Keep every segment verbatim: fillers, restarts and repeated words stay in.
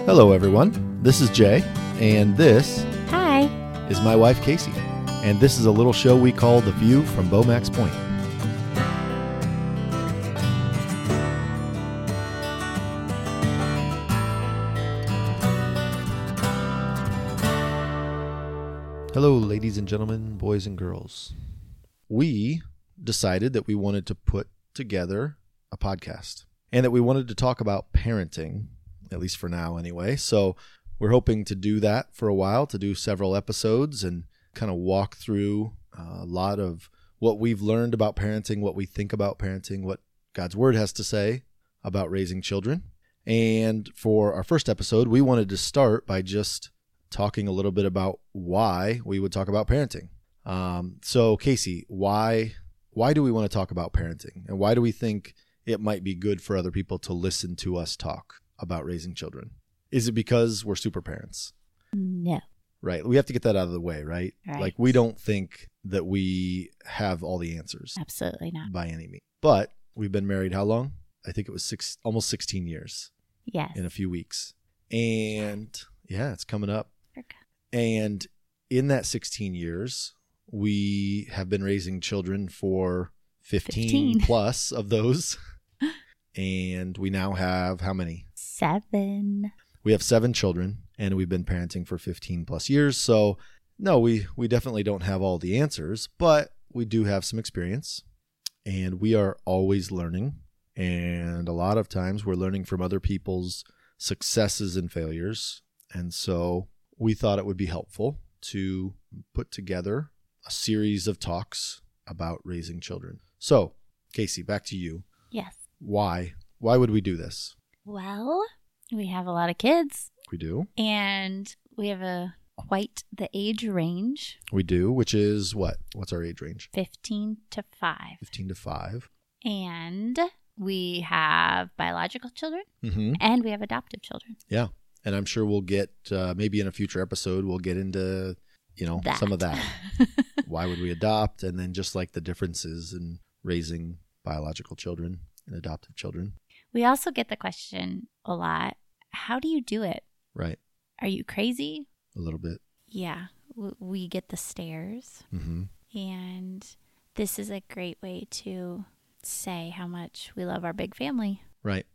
Hello, everyone. This is Jay, and this Hi. is my wife, Casey. And this is a little show we call The View from Beaumax Point. Hello, ladies and gentlemen, boys and girls. We decided that we wanted to put together a podcast and that we wanted to talk about parenting, at least for now anyway. So we're hoping to do that for a while, to do several episodes and kind of walk through a lot of what we've learned about parenting, what we think about parenting, what God's Word has to say about raising children. And for our first episode, we wanted to start by just talking a little bit about why we would talk about parenting. Um, so Casey, why why do we want to talk about parenting? And why do we think it might be good for other people to listen to us talk about raising children? Is it because we're super parents? No. Right. We have to get that out of the way, right? Right. Like, we don't think that we have all the answers. Absolutely not. By any means. But we've been married how long? I think it was six, almost sixteen years. Yes. In a few weeks. And yeah, it's coming up. Okay. And in that sixteen years, we have been raising children for fifteen, fifteen plus of those. And we now have how many? Seven. We have seven children, and we've been parenting for fifteen plus years. So no, we, we definitely don't have all the answers, but we do have some experience, and we are always learning. And a lot of times we're learning from other people's successes and failures. And so we thought it would be helpful to put together a series of talks about raising children. So, Casey, back to you. Yes. Why? Why would we do this? Well, we have a lot of kids, We do. and we have a quite the age range, We do, which is what? What's our age range? fifteen to five. fifteen to five. And we have biological children, Mm-hmm. and we have adoptive children. Yeah. And I'm sure we'll get, uh, maybe in a future episode, we'll get into, you know, That. some of that. Why would we adopt? And then just like the differences in raising biological children and adoptive children. We also get the question a lot, how do you do it? Right. Are you crazy? A little bit. Yeah. w- We get the stares. Mm-hmm. And this is a great way to say how much we love our big family. Right.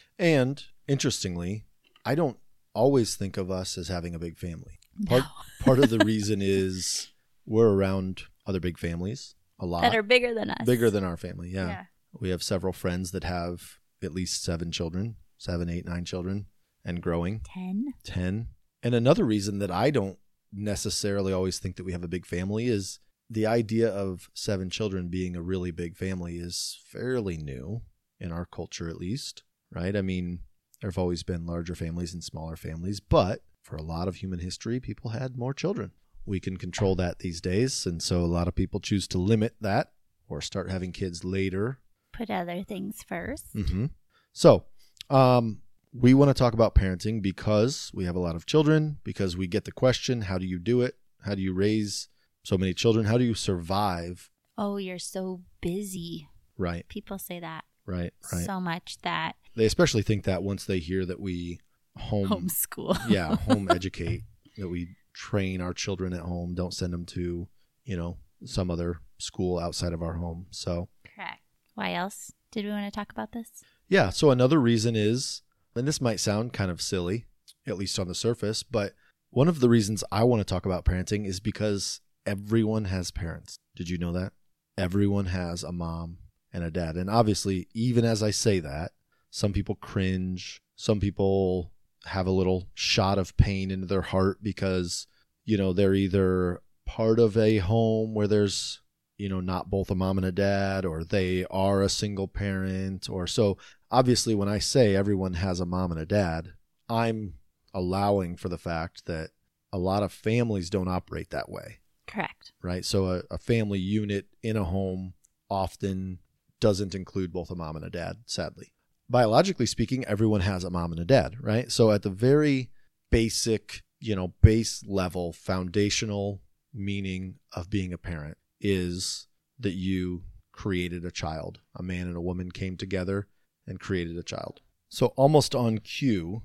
And interestingly, I don't always think of us as having a big family. Part, No. part of the reason is we're around other big families a lot. That are bigger than us. Bigger than our family. Yeah. Yeah. We have several friends that have at least seven children, seven, eight, nine children, and growing. Ten. ten. And another reason that I don't necessarily always think that we have a big family is the idea of seven children being a really big family is fairly new in our culture, at least, right? I mean, there have always been larger families and smaller families, but for a lot of human history, people had more children. We can control that these days, and so a lot of people choose to limit that or start having kids later. Put other things first. Mm-hmm. So, um, we want to talk about parenting because we have a lot of children, because we get the question, how do you do it? How do you raise so many children? How do you survive? Oh, you're so busy. Right, People say that right, right. so much that They especially think that once they hear that we home, homeschool. yeah, home educate, that we train our children at home, don't send them to, you know, some other school outside of our home. So, Correct. Why else did we want to talk about this? yeah. So another reason is, and this might sound kind of silly, at least on the surface, but one of the reasons I want to talk about parenting is because everyone has parents. Did you know that? Everyone has a mom and a dad. And obviously, even as I say that, some people cringe. Some people have a little shot of pain into their heart because, you know, they're either part of a home where there's, you know, not both a mom and a dad, or they are a single parent, or so. Obviously, when I say everyone has a mom and a dad, I'm allowing for the fact that a lot of families don't operate that way, Correct. right? So a, a family unit in a home often doesn't include both a mom and a dad, sadly. Biologically speaking, everyone has a mom and a dad, right? So at the very basic, you know, base level, foundational meaning of being a parent is that you created a child. A man and a woman came together and created a child. So almost on cue,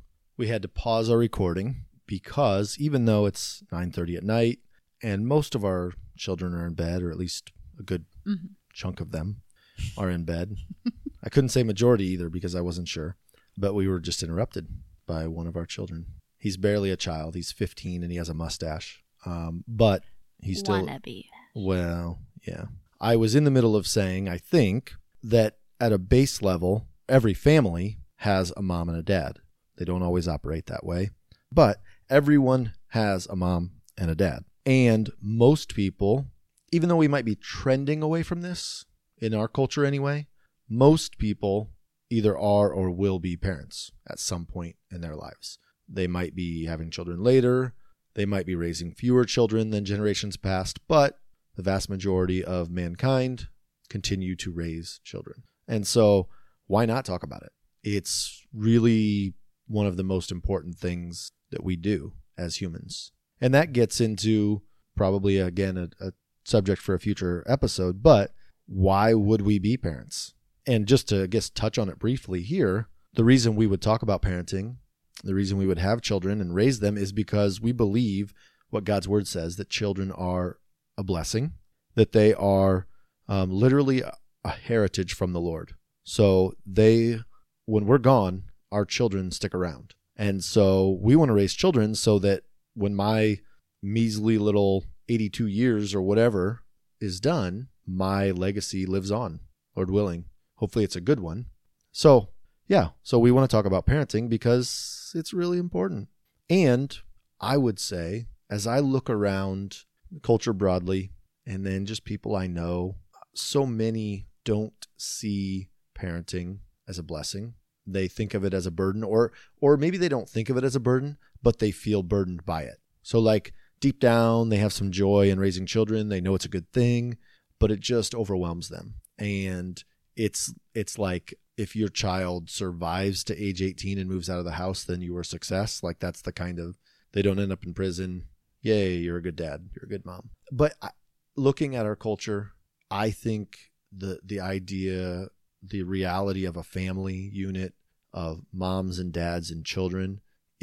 we had to pause our recording because even though it's nine thirty at night and most of our children are in bed, or at least a good mm-hmm. chunk of them are in bed. I couldn't say majority either because I wasn't sure, but we were just interrupted by one of our children. He's barely a child. He's fifteen and he has a mustache. Um, but he's still... Wannabe. Well, yeah. I was in the middle of saying, I think, that at a base level, every family has a mom and a dad. They don't always operate that way, but everyone has a mom and a dad. And most people, even though we might be trending away from this, in our culture anyway, most people either are or will be parents at some point in their lives. They might be having children later. They might be raising fewer children than generations past, but the vast majority of mankind continue to raise children. And so why not talk about it? It's really one of the most important things that we do as humans. And that gets into probably, again, a, a subject for a future episode, but why would we be parents? And just to, I guess, touch on it briefly here, the reason we would talk about parenting, the reason we would have children and raise them is because we believe what God's word says, that children are a blessing, that they are um, literally a, a heritage from the Lord. So they, when we're gone, our children stick around. And so we want to raise children so that when my measly little eighty-two years or whatever is done, my legacy lives on, Lord willing. Hopefully it's a good one. So yeah, so we want to talk about parenting because it's really important. And I would say, as I look around the culture broadly, and then just people I know, so many don't see parenting as a blessing. They think of it as a burden, or or maybe they don't think of it as a burden, but they feel burdened by it. So like deep down, they have some joy in raising children. They know it's a good thing, but it just overwhelms them. And it's it's like if your child survives to age eighteen and moves out of the house, then you were a success. Like that's the kind of, they don't end up in prison. Yay, you're a good dad. You're a good mom. But I, looking at our culture, I think the the idea, the reality of a family unit of moms and dads and children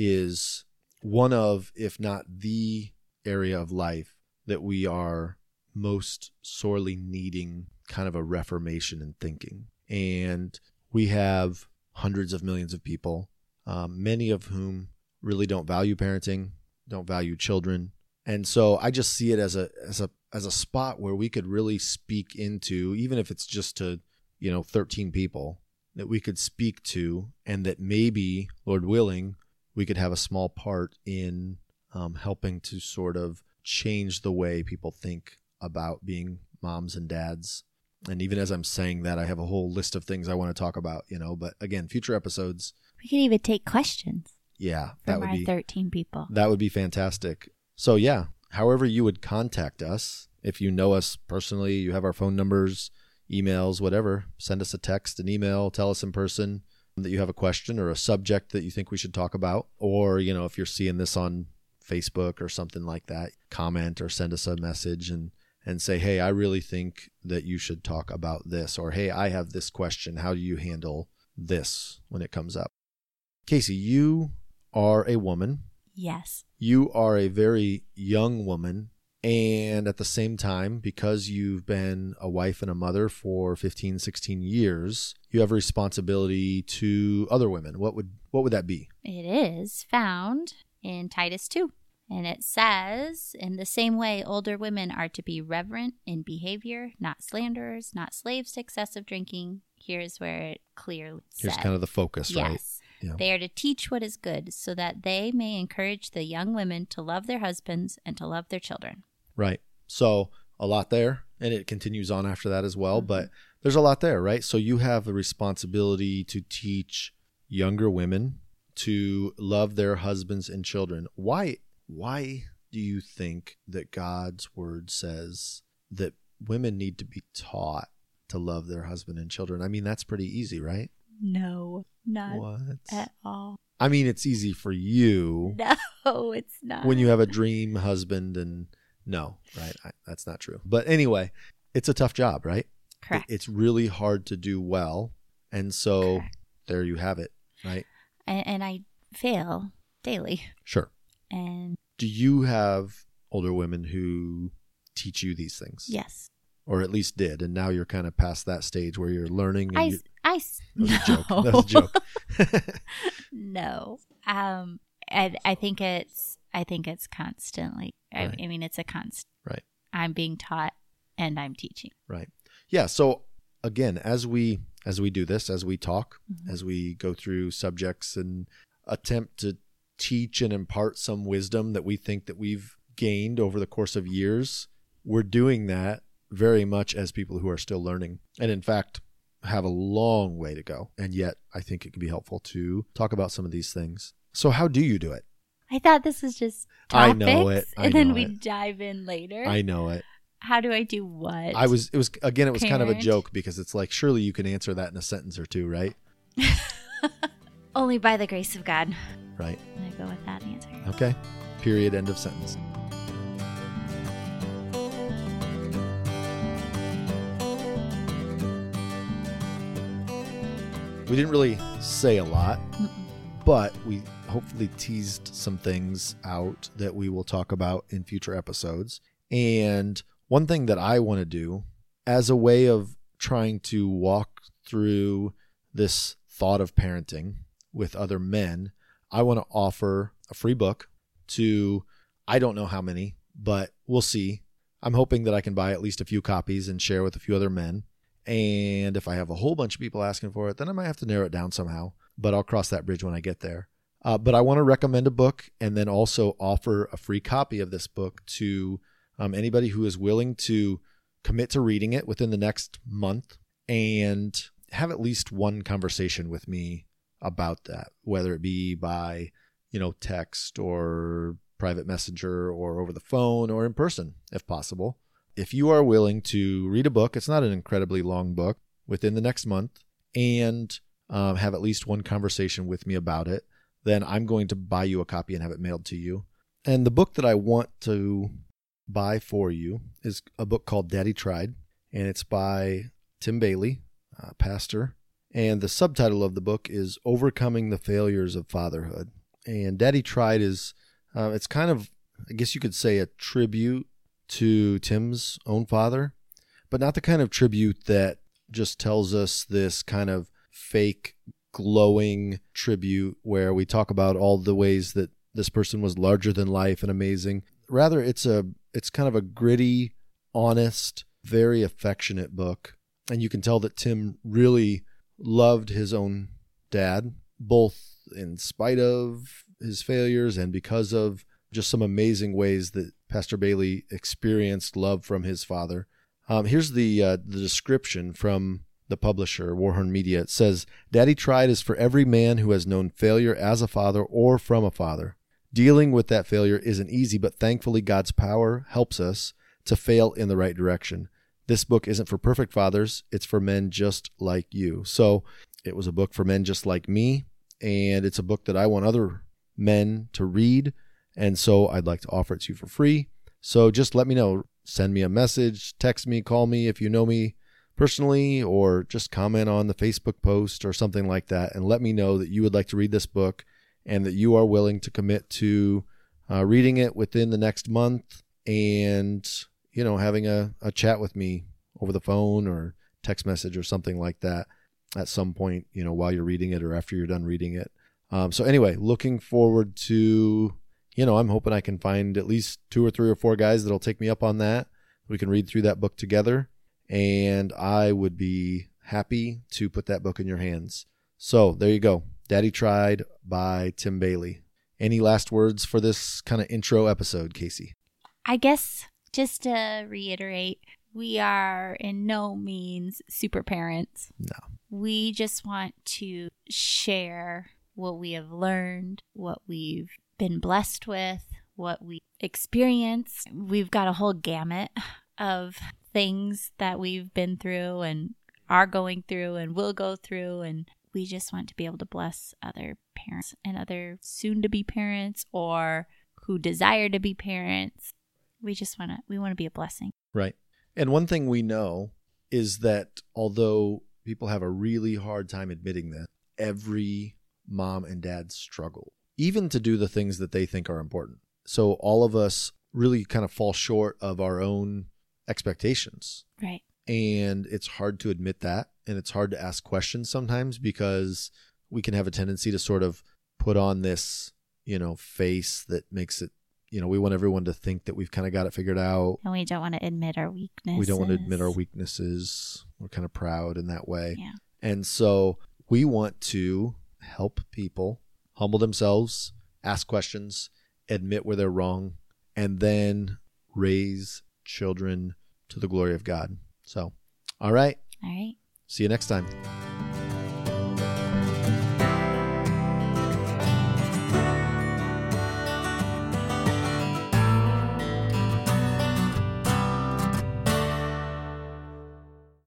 is one of, if not the area of life that we are most sorely needing kind of a reformation in thinking. And we have hundreds of millions of people, um, many of whom really don't value parenting, don't value children. And so I just see it as a as a as a spot where we could really speak into, even if it's just to, you know, thirteen people that we could speak to, and that maybe, Lord willing, we could have a small part in um, helping to sort of change the way people think about being moms and dads. And even as I'm saying that, I have a whole list of things I want to talk about, you know, but again, future episodes. We could even take questions. Yeah, that from would our be thirteen people. That would be fantastic. So yeah, however you would contact us, if you know us personally, you have our phone numbers, emails, whatever, send us a text, an email, tell us in person that you have a question or a subject that you think we should talk about. Or, you know, if you're seeing this on Facebook or something like that, comment or send us a message and, and say, hey, I really think that you should talk about this. Or, hey, I have this question. How do you handle this when it comes up? Casey, you are a woman. Yes. You are a very young woman. And at the same time, because you've been a wife and a mother for fifteen, sixteen years, you have a responsibility to other women. What would what would that be? It is found in Titus two. And it says, in the same way, older women are to be reverent in behavior, not slanderers, not slaves to excessive drinking. Here's where it clearly says. Here's kind of the focus, right? Yes. Yeah. They are to teach what is good so that they may encourage the young women to love their husbands and to love their children. Right. So a lot there, and it continues on after that as well, Mm-hmm. but there's a lot there, right? So you have the responsibility to teach younger women to love their husbands and children. Why, why do you think that God's word says that women need to be taught to love their husband and children? I mean, that's pretty easy, right? No, not What? at all. I mean, it's easy for you No, it's not. when you have a dream husband and no, right? I, that's not true. But anyway, it's a tough job, right? Correct. It, it's really hard to do well. And so Correct. There you have it, right? And, and I fail daily. Sure. And do you have older women who teach you these things? Yes. Or at least did, and now you're kind of past that stage where you're learning. And I, you, I, that was no. a joke. That was a joke. No. Um, I, I think it's, I think it's constantly, Right. I, I mean, it's a constant. Right. I'm being taught and I'm teaching. Right. Yeah. So again, as we, as we do this, as we talk, Mm-hmm. as we go through subjects and attempt to teach and impart some wisdom that we think that we've gained over the course of years, we're doing that very much as people who are still learning, and in fact have a long way to go. And yet I think it can be helpful to talk about some of these things. So how do you do it? I thought this was just I topics, know it. I and then know we it. dive in later. I know it. How do I do what? I was, it was, again, it was kind of a Parent. joke because it's like, surely you can answer that in a sentence or two, right? Only by the grace of God. Right. I'm going to go with that answer. Okay. Period. End of sentence. We didn't really say a lot, Mm-mm. but we hopefully teased some things out that we will talk about in future episodes. And one thing that I want to do as a way of trying to walk through this thought of parenting with other men, I want to offer a free book to, I don't know how many, but we'll see. I'm hoping that I can buy at least a few copies and share with a few other men. And if I have a whole bunch of people asking for it, then I might have to narrow it down somehow, but I'll cross that bridge when I get there. Uh, but I want to recommend a book and then also offer a free copy of this book to um, anybody who is willing to commit to reading it within the next month and have at least one conversation with me about that, whether it be by, you know, text or private messenger or over the phone or in person, if possible. If you are willing to read a book, it's not an incredibly long book, within the next month, and um, have at least one conversation with me about it, then I'm going to buy you a copy and have it mailed to you. And the book that I want to buy for you is a book called Daddy Tried, and it's by Tim Bayly, uh, pastor. And the subtitle of the book is Overcoming the Failures of Fatherhood. And Daddy Tried is, uh, it's kind of, I guess you could say, a tribute to Tim's own father, but not the kind of tribute that just tells us this kind of fake glowing tribute where we talk about all the ways that this person was larger than life and amazing. Rather, it's a it's kind of a gritty, honest, very affectionate book. And you can tell that Tim really loved his own dad, both in spite of his failures and because of just some amazing ways that Pastor Bayly experienced love from his father. Um, here's the uh, the description from the publisher, Warhorn Media. It says, Daddy Tried is for every man who has known failure as a father or from a father. Dealing with that failure isn't easy, but thankfully God's power helps us to fail in the right direction. This book isn't for perfect fathers. It's for men just like you. So it was a book for men just like me, and it's a book that I want other men to read. And so I'd like to offer it to you for free. So just let me know. Send me a message, text me, call me if you know me personally, or just comment on the Facebook post or something like that and let me know that you would like to read this book and that you are willing to commit to uh, reading it within the next month and, you know, having a, a chat with me over the phone or text message or something like that at some point, you know, while you're reading it or after you're done reading it. Um, so anyway, looking forward to... You know, I'm hoping I can find at least two or three or four guys that'll take me up on that. We can read through that book together, and I would be happy to put that book in your hands. So there you go. Daddy Tried by Tim Bayly. Any last words for this kind of intro episode, Casey? I guess just to reiterate, we are in no means super parents. No. We just want to share what we have learned, what we've been blessed with, what we experience. We've got a whole gamut of things that we've been through and are going through and will go through, and we just want to be able to bless other parents and other soon-to-be parents or who desire to be parents. We just want to we want to be a blessing. Right. And one thing we know is that although people have a really hard time admitting that, every mom and dad struggle even to do the things that they think are important. So all of us really kind of fall short of our own expectations. Right. And it's hard to admit that. And it's hard to ask questions sometimes because we can have a tendency to sort of put on this, you know, face that makes it, you know, we want everyone to think that we've kind of got it figured out. And we don't want to admit our weaknesses. We don't want to admit our weaknesses. We're kind of proud in that way. Yeah. And so we want to help people humble themselves, ask questions, admit where they're wrong, and then raise children to the glory of God. So, all right. All right. See you next time.